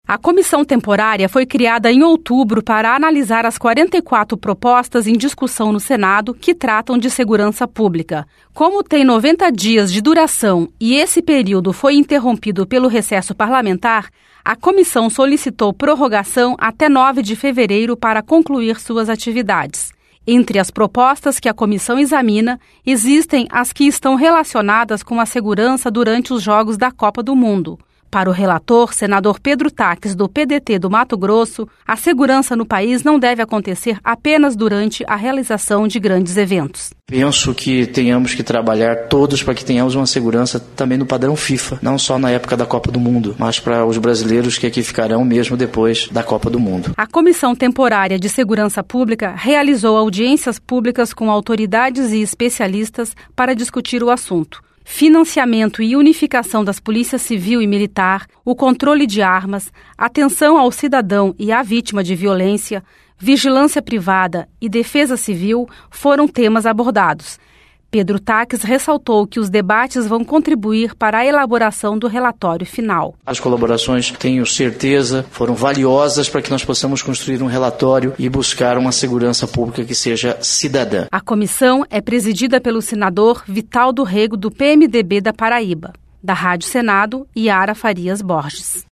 A comissão temporária foi criada em outubro para analisar as 44 propostas em discussão no Senado que tratam de segurança pública. Como tem 90 dias de duração e esse período foi interrompido pelo recesso parlamentar, a comissão solicitou prorrogação até 9 de fevereiro para concluir suas atividades. Entre as propostas que a comissão examina, existem as que estão relacionadas com a segurança durante os Jogos da Copa do Mundo. Para o relator, senador Pedro Taques, do PDT do Mato Grosso, a segurança no país não deve acontecer apenas durante a realização de grandes eventos. Penso que tenhamos que trabalhar todos para que tenhamos uma segurança também no padrão FIFA, não só na época da Copa do Mundo, mas para os brasileiros que aqui ficarão mesmo depois da Copa do Mundo. A Comissão Temporária de Segurança Pública realizou audiências públicas com autoridades e especialistas para discutir o assunto. Financiamento e unificação das polícias civil e militar, o controle de armas, atenção ao cidadão e à vítima de violência, vigilância privada e defesa civil foram temas abordados. Pedro Taques ressaltou que os debates vão contribuir para a elaboração do relatório final. As colaborações, tenho certeza, foram valiosas para que nós possamos construir um relatório e buscar uma segurança pública que seja cidadã. A comissão é presidida pelo senador Vital do Rego, do PMDB da Paraíba. Da Rádio Senado, Yara Farias Borges.